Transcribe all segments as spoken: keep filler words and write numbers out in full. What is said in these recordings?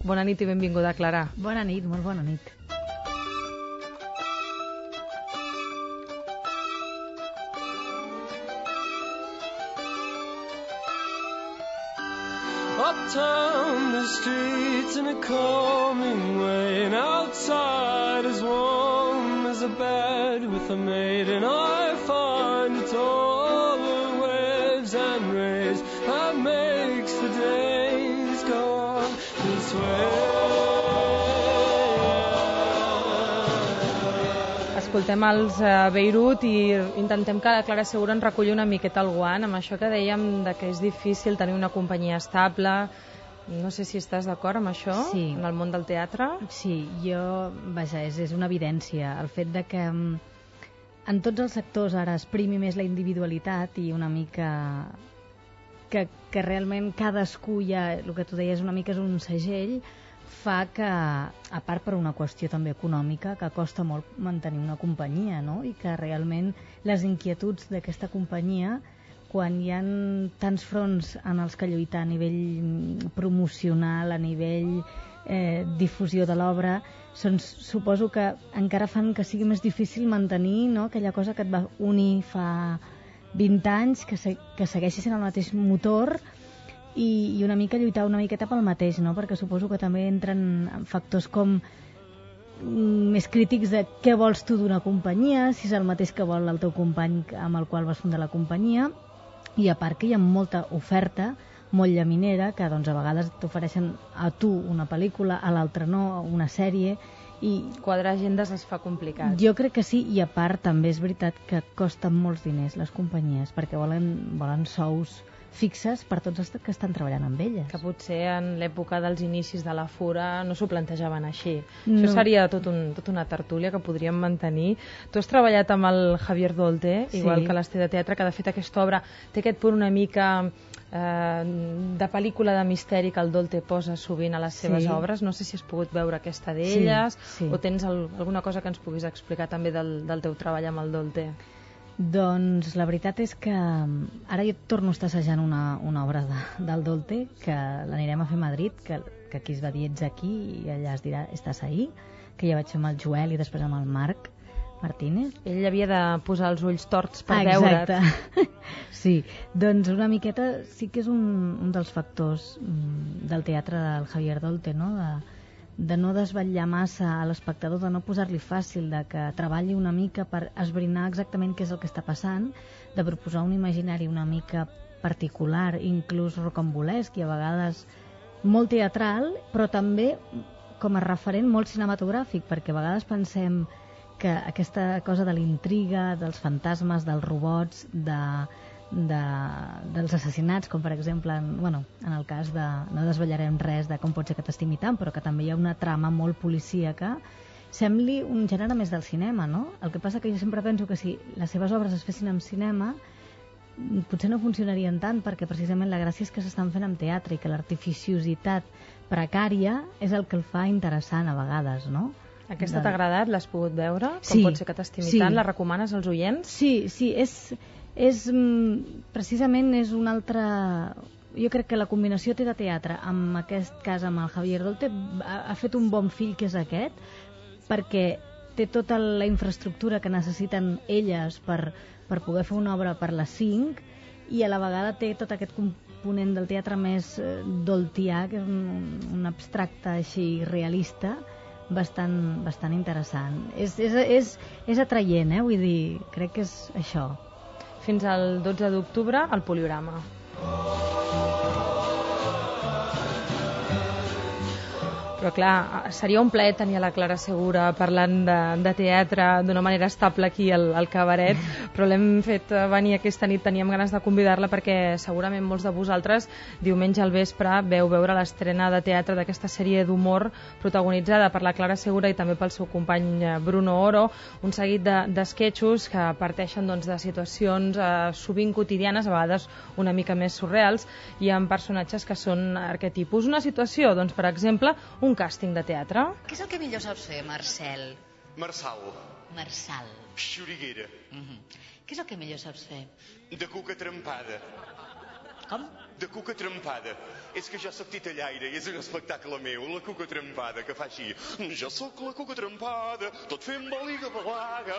Bona nit i benvinguda, Clara. Bona nit, molt bona nit. Uptown the streets in a calming way, and outside as warm as a bed with a maid, and I find it's all the waves and rays that makes the days go on this way. Escoltem els uh, Beirut i intentem que la Clara Segura ens reculli una miqueta el guant amb això que dèiem de que és difícil tenir una companyia estable. No sé si estàs d'acord amb això, sí. En el món del teatre. Sí, jo, vaja, és, és una evidència el fet de que en tots els sectors ara es primi més la individualitat i una mica que, que realment cadascú ja, el que tu deies una mica és un segell, fa que, a part per una qüestió també econòmica, que costa molt mantenir una companyia, no? I que realment les inquietuds d'aquesta companyia, quan hi ha tants fronts en els que lluitar a nivell promocional, a nivell eh, difusió de l'obra, doncs, suposo que encara fan que sigui més difícil mantenir, no?, aquella cosa que et va unir fa vint anys, que, se, que segueixi sent el mateix motor, i, i una mica lluitar una miqueta pel mateix, no? Perquè suposo que també entren factors com més crítics de què vols tu d'una companyia, si és el mateix que vol el teu company amb el qual vas fundar la companyia, i a part que hi ha molta oferta, molt llaminera, que doncs, a vegades t'ofereixen a tu una pel·lícula, a l'altre no, una sèrie, i quadrar agendes es fa complicat. Jo crec que sí, i a part també és veritat que costen molts diners les companyies, perquè volen, volen sous fixes per tots els que estan treballant amb elles. Que potser en l'època dels inicis de la Fura no s'ho plantejaven així. No. Això seria tot un, tot una tertúlia que podríem mantenir. Tu has treballat amb el Javier Dolte, sí. Igual que l'Ester de Teatre, que de fet aquesta obra té aquest punt una mica eh, de pel·lícula de misteri que el Dolte posa sovint a les seves sí. obres. No sé si has pogut veure aquesta d'elles, sí, sí. o tens el, alguna cosa que ens puguis explicar també del, del teu treball amb el Dolte. Doncs la veritat és que ara jo torno a estar assajant una, una obra de, del Dolte, que l'anirem a fer a Madrid, que, que aquí es va dir ets aquí i allà es dirà estàs ahí, que ja vaig fer amb el Joel i després amb el Marc Martínez. Ell havia de posar els ulls torts per ah, veure't. Exacte. Sí, doncs una miqueta sí que és un, un dels factors del teatre del Javier Dolte, no?, de de no desvetllar massa a l'espectador, de no posar-li fàcil, de que treballi una mica per esbrinar exactament què és el que està passant, de proposar un imaginari una mica particular, inclús rocambolesc i a vegades molt teatral, però també com a referent molt cinematogràfic, perquè a vegades pensem que aquesta cosa de l'intriga, dels fantasmes, dels robots, de... De, dels assassinats, com per exemple en, bueno, en el cas de, no desvetllarem res de com pot ser que t'estimi tant, però que també hi ha una trama molt policíaca, sembli un gènere més del cinema, no? El que passa que jo sempre penso que si les seves obres es fessin en cinema potser no funcionarien tant, perquè precisament la gràcia és que s'estan fent amb teatre i que l'artificiositat precària és el que el fa interessant a vegades, no? Aquesta t'ha agradat? L'has pogut veure? Com sí, pot ser que t'estimi sí. tant? La recomanes als oients? Sí, sí, és... és precisament és un altre... Jo crec que la combinació té de teatre, en aquest cas amb el Javier Dolte, ha, ha fet un bon fill que és aquest, perquè té tota la infraestructura que necessiten elles per, per poder fer una obra per les cinc, i a la vegada té tot aquest component del teatre més eh, doltià, que és un, un abstracte així realista, bastant, bastant interessant. És, és, és, és atraient, eh? Vull dir, crec que és això. Fins al dotze d'octubre, al Poliorama. Però clar, seria un plaer tenir a la Clara Segura parlant de, de teatre d'una manera estable aquí al, al cabaret, però l'hem fet venir aquesta nit, teníem ganes de convidar-la perquè segurament molts de vosaltres diumenge al vespre veu veure l'estrena de teatre d'aquesta sèrie d'humor protagonitzada per la Clara Segura i també pel seu company Bruno Oro, un seguit d'esquetxos que parteixen doncs, de situacions eh, sovint quotidianes, a vegades una mica més surreals, i amb personatges que són arquetipus. Una situació, doncs, per exemple, un càsting de teatre. Què és el que millor saps fer, Marcel? Marçal. Marçal. Xuriguera. Mm-hmm. Què és el que millor saps fer? De cuca trempada. Com? De cuca trempada. És que jo sóc titellaire i és un espectacle meu, la cuca trempada, que fa així. Jo sóc la cuca trempada, tot fent baliga balaga.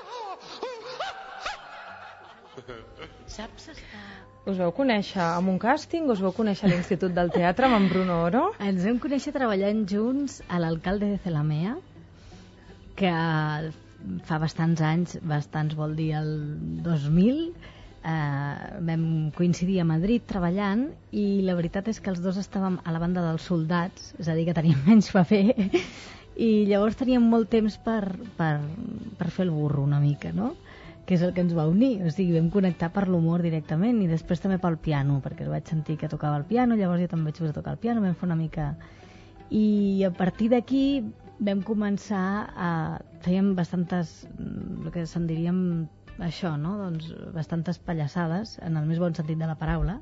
Saps estar... Us veu conèixer amb un càsting o us veu conèixer a l'Institut del Teatre amb en Bruno Oro? Ens vam conèixer treballant junts a l'Alcalde de Celamea, que fa bastants anys, bastants vol dir el dos mil, eh, vam coincidir a Madrid treballant i la veritat és que els dos estàvem a la banda dels soldats, és a dir, que teníem menys paper i llavors teníem molt temps per, per, per fer el burro una mica, no? Que és el que ens va unir, o sigui, vam connectar per l'humor directament i després també pel piano, perquè vaig sentir que tocava el piano, llavors jo també vaig posar a tocar el piano, vam fer una mica... I a partir d'aquí vam començar a... fèiem bastantes, el que se'n diríem això, no? Doncs bastantes pallassades, en el més bon sentit de la paraula,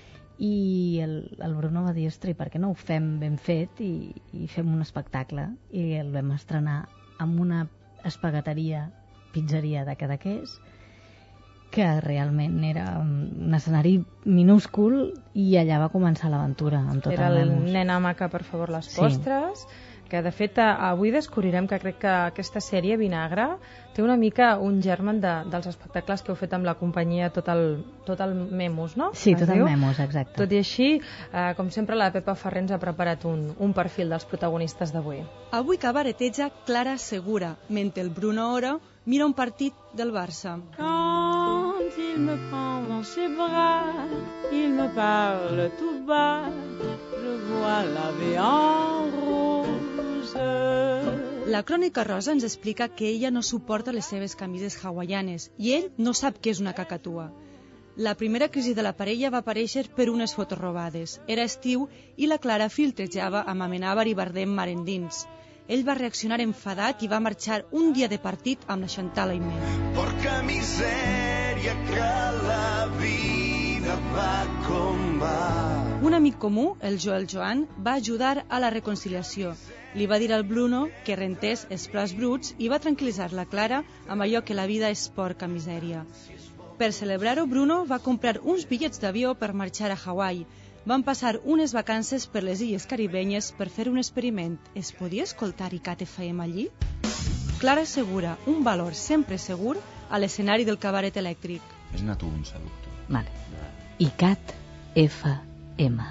i el, el Bruno va dir, ostres, per què no ho fem ben fet i, i fem un espectacle? I el vam estrenar amb una espagueteria pizzeria de Cadaqués, que realment era un escenari minúscul i allà va començar l'aventura amb tot era el el Lemus. Nena Maca, per favor, les Sí. postres, que de fet avui descobrirem que crec que aquesta sèrie Vinagre té una mica un germen de, dels espectacles que heu fet amb la companyia tot el, tot el Memus, no? Sí, Es tot el diu? Memus, exacte. Tot i així, eh, com sempre, la Pepa Ferrer ens ha preparat un, un perfil dels protagonistes d'avui. Avui cabareteja Clara Segura, mentre el Bruno Oro mira un partit del Barça. Quand il me prend dans ses bras, il me parle tout bas, je vois la vie en rose. La crònica rosa ens explica que ella no suporta les seves camises hawaianes i ell no sap què és una cacatua. La primera crisi de la parella va aparèixer per unes fotos robades. Era estiu i la Clara filtrejava amb Amenàbar i Bardem mar endins. Ell va reaccionar enfadat i va marxar un dia de partit amb la Chantal Aimé. Porca misèria que la vida va com va. Un amic comú, el Joel Joan, va ajudar a la reconciliació. Li va dir al Bruno que rentés els plats bruts i va tranquil·litzar la Clara amb allò que la vida és porca misèria. Per celebrar-ho, Bruno va comprar uns bitllets d'avió per marxar a Hawaii. Van passar unes vacances per les illes caribenyes per fer un experiment. Es podia escoltar I C A T F M allí? Clara Segura, un valor sempre segur a l'escenari del cabaret elèctric. És-ne tu un seductor. Vale. I C A T F M.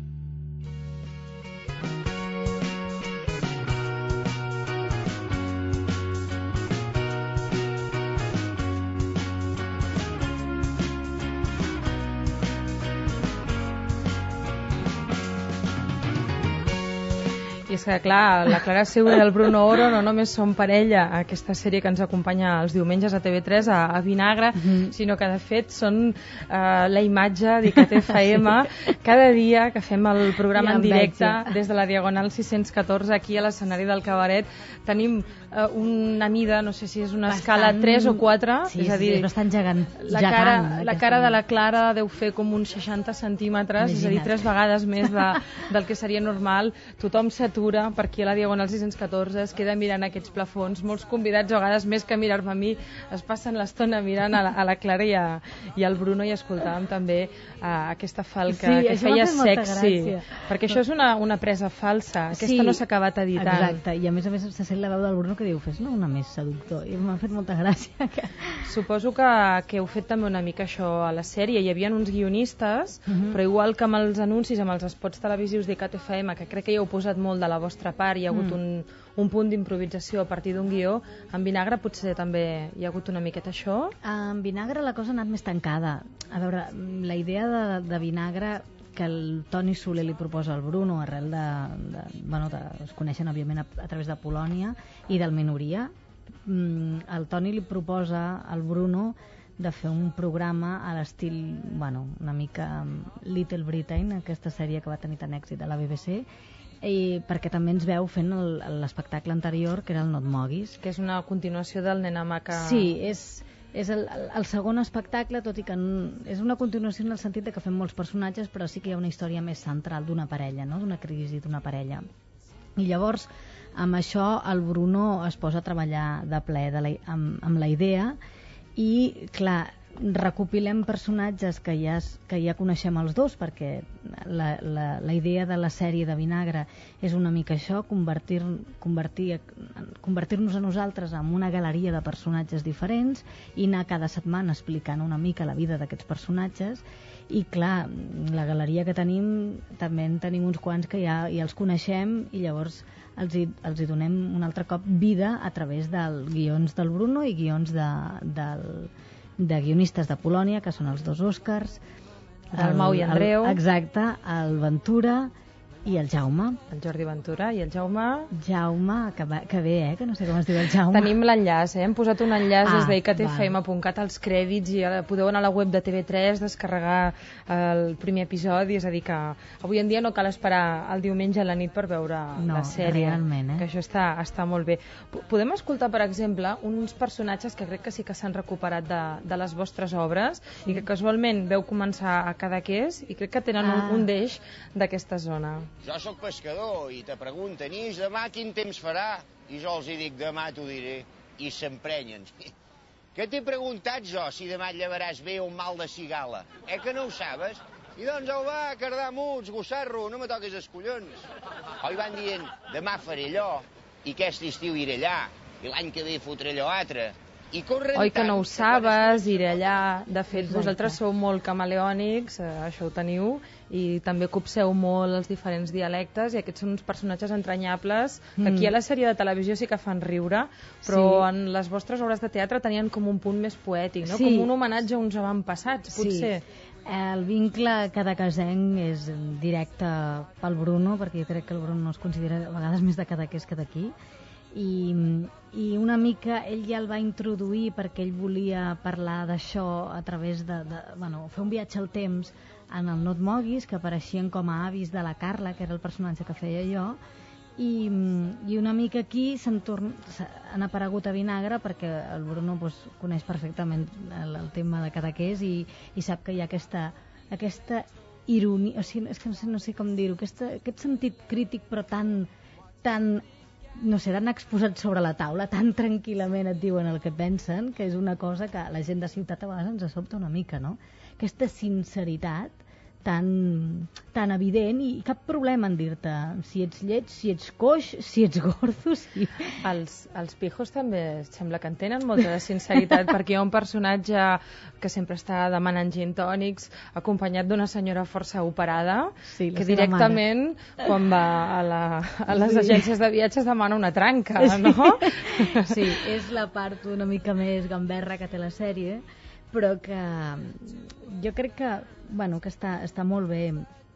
I és que, clar, la Clara Segura i el Bruno Oro no només són parella a aquesta sèrie que ens acompanya els diumenges a T V tres, a, a Vinagre, mm-hmm. sinó que, de fet, són uh, la imatge d'I C A T F M cada dia que fem el programa Ja en directe veig, ja. des de la Diagonal sis-cents catorze aquí a l'escenari del cabaret. Tenim uh, una mida, no sé si és una Bastant... escala tres o quatre, Sí, és a dir, és bastant gegant. la gegant, cara, aquesta- la cara de la Clara deu fer com uns seixanta centímetres, és a dir, Imagina't. tres vegades més de, del que seria normal. Tothom s'atura per aquí a la Diagonal sis-cents catorze, es queda mirant aquests plafons. Molts convidats, a vegades més que mirar-me a mi, es passen l'estona mirant a la, a la Clara i, a, i al Bruno, i escoltàvem també uh, aquesta falca Sí, que això m'ha feia fet molta sexy. gràcia. Perquè això és una, una presa falsa. Aquesta Sí, no s'ha acabat editant. Exacte, i a més a més se sent la veu del Bruno que diu, fes-ne una més seductor, i m'ha fet molta gràcia. Que... Suposo que, que heu fet també una mica això a la sèrie. Hi havia uns guionistes, uh -huh. però igual que amb els anuncis, amb els spots televisius d'I C A T F M, que crec que hi heu posat molt de la vostra part, hi ha hagut mm. un, un punt d'improvisació a partir d'un guió, en Vinagre potser també hi ha hagut una miqueta això? En Vinagre la cosa ha anat més tancada. A veure, la idea de, de Vinagre que el Toni Soler li proposa al Bruno arrel de... de bueno, de, es coneixen òbviament a, a través de Polònia i del Minoria. Mm, el Toni li proposa al Bruno de fer un programa a l'estil, bueno, una mica Little Britain, aquesta sèrie que va tenir tant èxit a la B B C, i perquè també ens veu fent el- l'espectacle anterior, que era el No et moguis. Que és una continuació del Nena Maca... Sí, és, és el, el segon espectacle, tot i que n- és una continuació en el sentit de que fem molts personatges, però sí que hi ha una història més central d'una parella, no? D'una crisi d'una parella. I llavors, amb això, el Bruno es posa a treballar de ple de la, amb, amb la idea i, clar, recopilem personatges que ja, que ja coneixem els dos, perquè la, la, la idea de la sèrie de Vinagre és una mica això, convertir, convertir, convertir-nos a nosaltres en una galeria de personatges diferents i anar cada setmana explicant una mica la vida d'aquests personatges. I clar, la galeria que tenim, també en tenim uns quants que ja, ja els coneixem i llavors els hi, els hi donem un altre cop vida a través dels guions del Bruno i guions de, del, de guionistes de Polònia, que són els dos Oscars, el Mau i Andreu, el, exacte, el Ventura i el Jaume. El Jordi Ventura i el Jaume... Jaume, que, va, que bé, eh? Que no sé com es diu el Jaume. Tenim l'enllaç, eh? Hem posat un enllaç ah, des d'I C A T F M punt cat als crèdits i podeu anar a la web de T V tres, descarregar el primer episodi, és a dir que avui en dia no cal esperar el diumenge a la nit per veure no, la sèrie. Realment, eh? Que això està, està molt bé. Podem escoltar, per exemple, uns personatges que crec que sí que s'han recuperat de, de les vostres obres i que casualment veu començar a Cadaqués i crec que tenen ah. un, un deix d'aquesta zona. Jo sóc pescador i te pregunten, i demà quin temps farà? I jo els hi dic, demà t'ho diré, i s'emprenyen. Què t'he preguntat jo, si demà et llevaràs bé un mal de cigala? Eh que no ho sabes? I doncs au va, cardamuts, gossarro, no me toques els collons. Oi van dient, demà faré allò, i aquest estiu iré allà, i l'any que ve fotré allò altre. I oi que no ho sabes, iré allà. De fet, exacte, vosaltres sou molt camaleònics, eh, això ho teniu, i també copseu molt els diferents dialectes, i aquests són uns personatges entranyables que mm. aquí a la sèrie de televisió sí que fan riure, però sí, en les vostres obres de teatre tenien com un punt més poètic, no? Sí. Com un homenatge a uns avantpassats, potser. Sí. El vincle cadaquesenc és directe pel Bruno, perquè jo crec que el Bruno es considera a vegades més de Cadaqués que d'aquí. I, i una mica ell ja el va introduir perquè ell volia parlar d'això a través de, de bueno, fer un viatge al temps en el No et moguis, que apareixien com a avis de la Carla, que era el personatge que feia jo, i, i una mica aquí s'han, torn... han aparegut a Vinagre perquè el Bruno pues, coneix perfectament el, el tema de Cadaqués i, i sap que hi ha aquesta, aquesta ironia, o sigui, és que no sé, no sé com dir-ho, aquesta, aquest sentit crític però tan, tan no sé, tan exposat sobre la taula, tan tranquil·lament et diuen el que pensen, que és una cosa que la gent de ciutat a vegades ens sobta una mica, no? Aquesta sinceritat tan, tan evident i cap problema en dir-te si ets lleig, si ets coix, si ets gordo. Si... Els, els pijos també sembla que en tenen molta de sinceritat, perquè hi ha un personatge que sempre està demanant gin tònics, acompanyat d'una senyora força operada, sí, que directament, quan va a, la, a les sí. agències de viatges, demana una tranca, no? Sí, és la part una mica més gamberra que té la sèrie, però que jo crec que, bueno, que està, està molt bé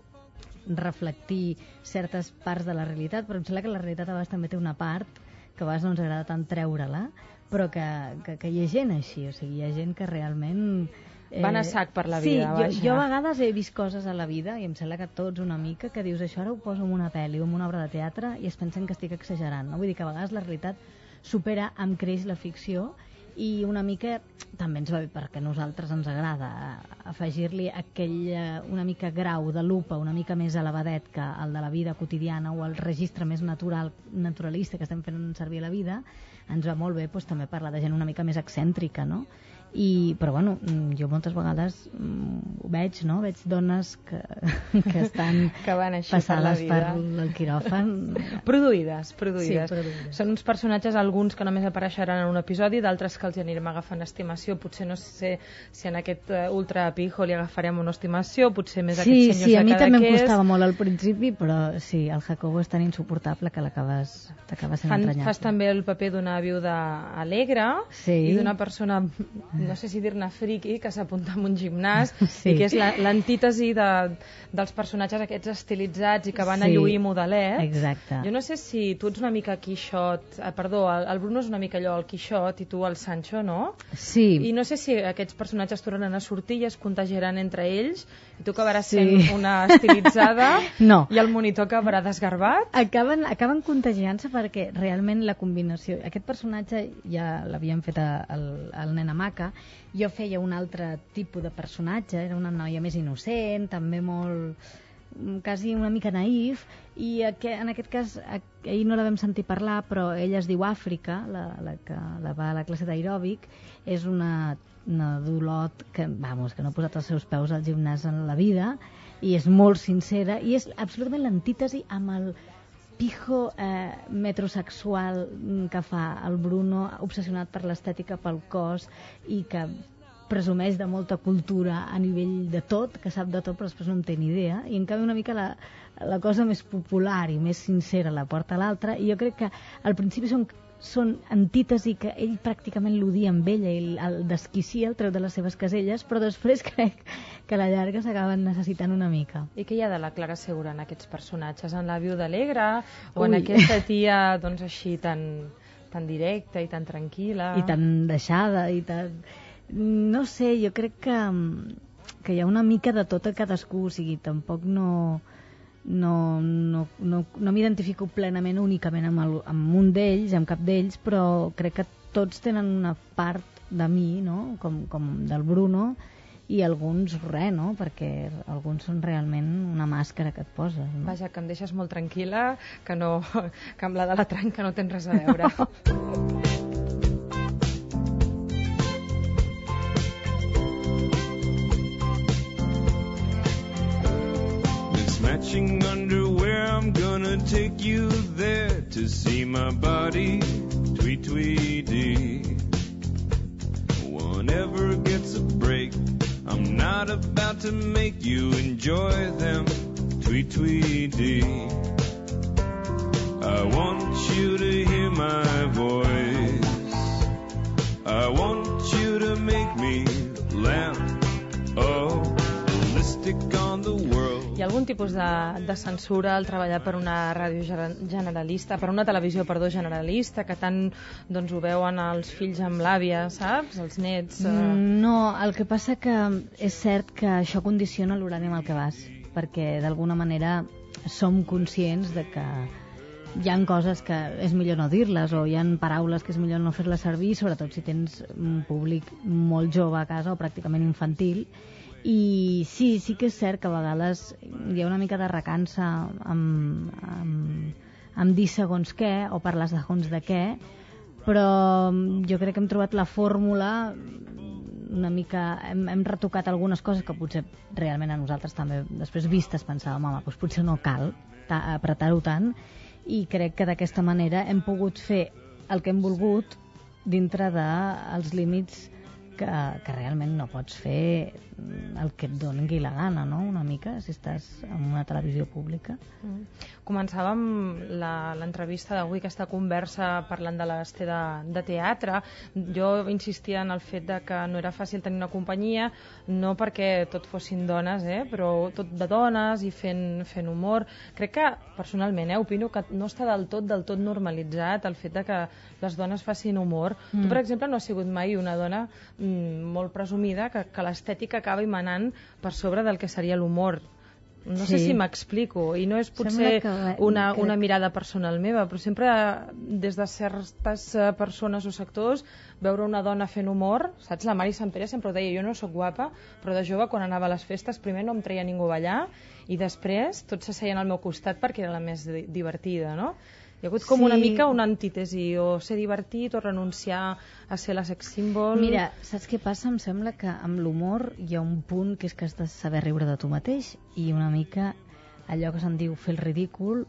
reflectir certes parts de la realitat, però em sembla que la realitat a vegades també té una part que a vegades no ens agrada tant treure-la, però que, que, que hi ha gent així, o sigui, hi ha gent que realment... Eh, van a sac per la vida, sí, jo, jo a vegades he vist coses a la vida, i em sembla que tots una mica, que dius, això ara ho poso en una pel·li o en una obra de teatre i es pensen que estic exagerant, no? Vull dir que a vegades la realitat supera amb creix la ficció, i una mica també ens va bé perquè a nosaltres ens agrada afegir-li aquell una mica grau de lupa una mica més elevadet que el de la vida quotidiana o el registre més natural naturalista que estem fent servir a la vida. Ens va molt bé doncs, també parlar de gent una mica més excèntrica, no? I, però bueno, jo moltes vegades ho veig, no? Veig dones que, que estan que van passades per, per el quiròfan. Produïdes, produïdes. Sí, produïdes. Són uns personatges, alguns que només apareixeran en un episodi, d'altres que els anirem agafant estimació. Potser no sé si en aquest uh, ultra pijo li agafarem una estimació, potser més sí, aquests senyors sí, de Cadaqués. Sí, a mi també em costava molt al principi, però sí, el Jacobo és tan insuportable que l'acabes t'acabes sent entranyable. Fas també el paper d'una viuda alegre sí. i d'una persona... no sé si dir-ne friqui, que s'apunta en un gimnàs sí. i que és l'antítesi de, dels personatges aquests estilitzats i que van sí. a lluir modelet. Exacte. Jo no sé si tu ets una mica Quixot, eh, perdó, el, el Bruno és una mica allò el Quixot i tu el Sancho, no? Sí. I no sé si aquests personatges tornaran a sortir i es contagiaran entre ells i tu acabaràs sí. sent una estilitzada no. i el monitor acabarà desgarbat. Acaben, acaben contagiant-se perquè realment la combinació... Aquest personatge ja l'havíem fet al, al Nena Maca. Jo feia un altre tipus de personatge, era una noia més innocent, també molt, quasi una mica naïf, i en aquest cas ahir no la vam sentir parlar, però ella es diu Àfrica, la, la que la va a la classe d'aeròbic. És una, una d'Olot que, vamos, que no ha posat els seus peus al gimnàs en la vida, i és molt sincera, i és absolutament l'antítesi amb el pijo eh, metrosexual que fa el Bruno, obsessionat per l'estètica, pel cos, i que presumeix de molta cultura a nivell de tot, que sap de tot però després no en té ni idea, i en canvi una mica la, la cosa més popular i més sincera la porta a l'altra, i jo crec que al principi són, són antítesi que ell pràcticament l'odia amb ella i el desquicia, el treu de les seves caselles, però després crec que a la llarga s'acaben necessitant una mica. I què hi ha de la Clara Segura en aquests personatges? En la Viuda Alegre o en aquesta tia doncs així tan, tan directa i tan tranquil·la? I tan deixada i tan... No sé, jo crec que, que hi ha una mica de tot a cadascú, o sigui, tampoc no, no, no, no, no m'identifico plenament únicament amb, el, amb un d'ells, amb cap d'ells, però crec que tots tenen una part de mi, no? com, com del Bruno, i alguns res, no? Perquè alguns són realment una màscara que et poses. No? Vaja, que em deixes molt tranquil·la, que, no, que amb la de la tranca no tens res a veure. Matching underwear, I'm gonna take you there to see my body, tweet tweety. One ever gets a break, I'm not about to make you enjoy them, tweet tweety. I want you to hear my voice, I want you to make me laugh, oh, lipstick on the world. Hi ha algun tipus de, de censura al treballar per una ràdio generalista, per una televisió, perdó, generalista, que tant doncs, ho veuen els fills amb l'àvia, saps? Els nets... Eh... No, el que passa que és cert que això condiciona l'horari amb el que vas, perquè d'alguna manera som conscients de que hi ha coses que és millor no dir-les, o hi ha paraules que és millor no fer-les servir, sobretot si tens un públic molt jove a casa o pràcticament infantil. I sí, sí que és cert que a vegades hi ha una mica de recança amb, amb, amb dir segons què o parlar segons de què, però jo crec que hem trobat la fórmula una mica, hem, hem retocat algunes coses que potser realment a nosaltres també després vistes pensàvem, home, doncs potser no cal ta, apretar-ho tant, i crec que d'aquesta manera hem pogut fer el que hem volgut dintre dels límits que, que realment no pots fer el que et doni la gana, no? Una mica, si estàs en una televisió pública. Mm. Començàvem l'entrevista d'avui, aquesta conversa parlant de l'Ester de, de teatre. Jo insistia en el fet de que no era fàcil tenir una companyia, no perquè tot fossin dones, eh? Però tot de dones i fent, fent humor. Crec que, personalment, eh, opino que no està del tot, del tot normalitzat el fet de que les dones facin humor. Mm. Tu, per exemple, no has sigut mai una dona mm, molt presumida que, que l'estètica acaba emanant per sobre del que seria l'humor. No sí. sé si m'explico, i no és potser que, una, que... una mirada personal meva, però sempre des de certes persones o sectors veure una dona fent humor, saps? La Mari Sant Pere sempre ho deia, jo no sóc guapa, però de jove quan anava a les festes primer no em treia ningú a ballar i després tots s'asseien al meu costat perquè era la més divertida, no? Hi ha hagut com sí. una mica una antítesi, o ser divertit o renunciar a ser la sex símbol. Mira, saps què passa? Em sembla que amb l'humor hi ha un punt que és que has de saber riure de tu mateix, i una mica allò que se'n diu fer el ridícul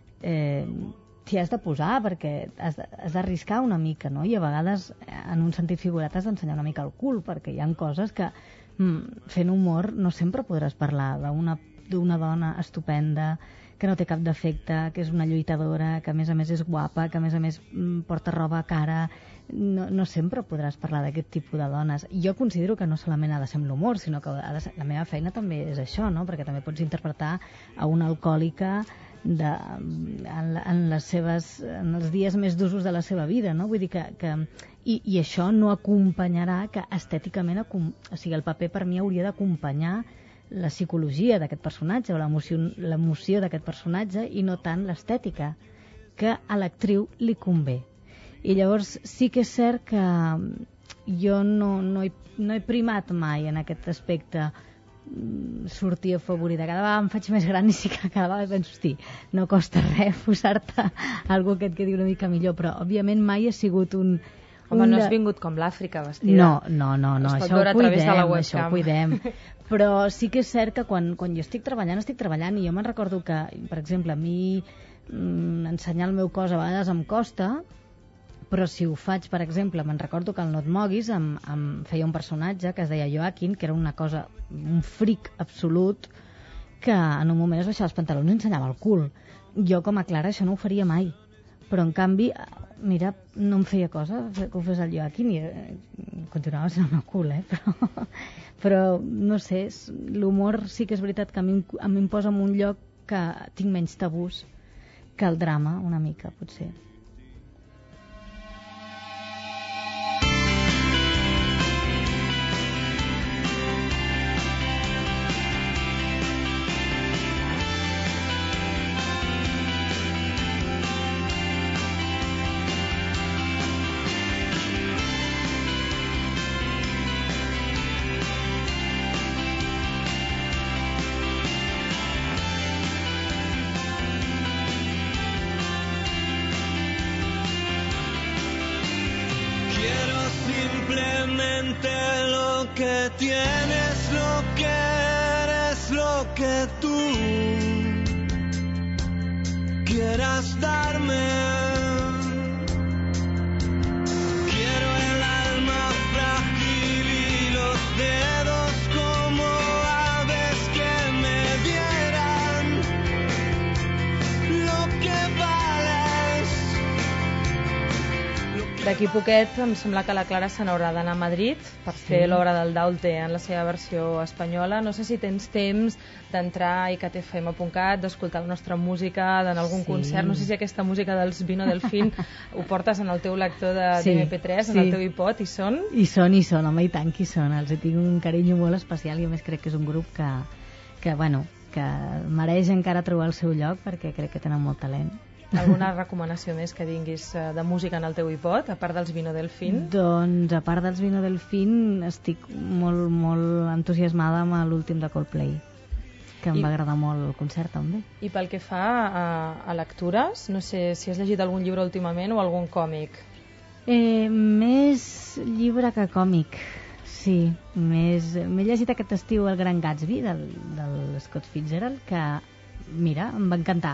eh, t'hi has de posar perquè has d'arriscar una mica, no? I a vegades en un sentit figurat has d'ensenyar una mica el cul, perquè hi ha coses que mm, fent humor no sempre podràs parlar d'una d'una dona estupenda, que no té cap defecte, que és una lluitadora, que a més a més és guapa, que a més a més porta roba cara. No, no sempre podràs parlar d'aquest tipus de dones. Jo considero que no solament ha de ser amb l'humor, sinó que ha de ser... la meva feina també és això, no? Perquè també pots interpretar a una alcohòlica de, en, en, les seves, en els dies més d'usos de la seva vida, no? Vull dir que... que i, i això no acompanyarà que estèticament, o sigui, el paper per mi hauria d'acompanyar la psicologia d'aquest personatge o l'emoció d'aquest personatge i no tant l'estètica, que a l'actriu li convé. I llavors sí que és cert que jo no, no, he, no he primat mai en aquest aspecte sortir afavorida. Cada vegada em faig més gran i sí que cada vegada penso, hosti, no costa res posar-te algo que et quedi una mica millor, però òbviament mai ha sigut un... Home, un no de... has vingut com l'Àfrica vestida. No, no, no, no. Es pot això veure ho a través de la cuidem, webcam. això ho cuidem. Però sí que és cert que quan, quan jo estic treballant, estic treballant, i jo me'n recordo que, per exemple, a mi mm, ensenyar el meu cos a vegades em costa, però si ho faig, per exemple, me'n recordo que el No et moguis em, em feia un personatge que es deia Joaquín, que era una cosa, un fric absolut, que en un moment es baixava els pantalons i ensenyava el cul. Jo, com a Clara, això no ho faria mai. Però, en canvi, mira, no em feia cosa que ho fes el Joaquín i eh, continuava sent el meu cul, eh? Però, però no sé, l'humor sí que és veritat que a mi em posa en un lloc que tinc menys tabús que el drama, una mica, potser. Simplemente lo que tienes, lo que eres, lo que tú quieras darme. Quiero el alma frágil y los dedos como aves que me dieran lo que vales. D'aquí poquet em sembla que la Clara se n'haurà d'anar a Madrid per fer Sí. l'obra del Daute en la seva versió espanyola. No sé si tens temps d'entrar a i ca te efa eme punt cat, d'escoltar la nostra música, d'anar a algun Sí. concert. No sé si aquesta música dels Vino Delfín ho portes en el teu lector de Sí, eme pe tres, en sí. el teu iPod, i són... I són, i són, home, i tant que hi són. Els tinc un carinyo molt especial i a més crec que és un grup que, que bueno, que mereix encara trobar el seu lloc perquè crec que tenen molt talent. Alguna recomanació més que tinguis eh, de música en el teu iPod, a part dels Vino Delfín? Doncs, a part dels Vino Delfín, estic molt, molt entusiasmada amb l'últim de Coldplay, que em I- va agradar molt el concert, també. I pel que fa a, a lectures, no sé si has llegit algun llibre últimament o algun còmic. Eh, més llibre que còmic, sí. Més... M'he llegit aquest estiu El Gran Gatsby, del, del Scott Fitzgerald, que, mira, em va encantar.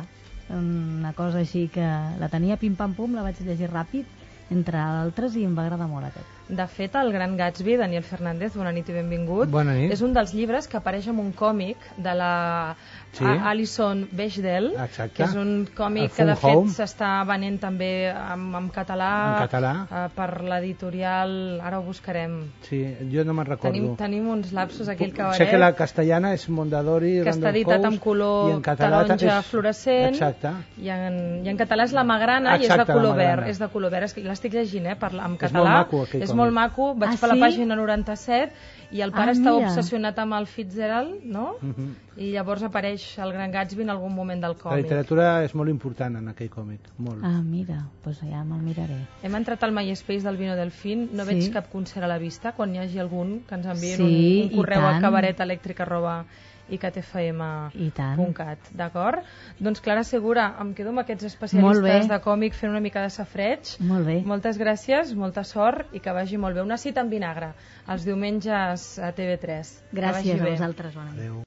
Una cosa així que la tenia pim-pam-pum, la vaig llegir ràpid, entre altres, i em va agradar molt aquest. De fet, El Gran Gatsby, Daniel Fernández, bona nit i benvingut. Bona nit. És un dels llibres que apareix en un còmic de la Sí. A- Alison Bechdel, Exacte. que és un còmic El que de Fun Home. fet s'està venent també en, en català, En català. eh, per l'editorial, ara ho buscarem. Sí, jo no me'n recordo. Tenim, tenim uns lapsos aquí al Sé cabaret, que la castellana és Mondadori, que està editat amb color i en català taronja és... fluorescent. Exacte. I en, i en català és la magrana i és de Exacte, la color verd. magrana. És de color verd. És que L'estic llegint, eh, per, en És català. molt maco, aquell És còmic. molt maco. Vaig Ah, per la sí? pàgina noranta-set i el pare Ah, està mira. obsessionat amb el Fitzgerald, no? Mhm. I llavors apareix el Gran Gatsby en algun moment del La còmic. literatura és molt important en aquell còmic, molt. Ah, mira, doncs ja me'l miraré. Hem entrat al MySpace del Vino Delfín, no Sí. veig cap concert a la vista. Quan hi hagi algun, que ens enviïn Sí, un, un i correu a tant. cabaretelèctric arroba i ca te efa eme I tant. punt cat, d'acord? Doncs Clara Segura, em quedo amb aquests Molt especialistes bé. de còmic fent una mica de safreig. Molt bé. Moltes gràcies, molta sort i que vagi molt bé. Una cita en vinagre, els diumenges a te ve tres. Que vagi Gràcies a bé. vosaltres, bona nit. Adéu.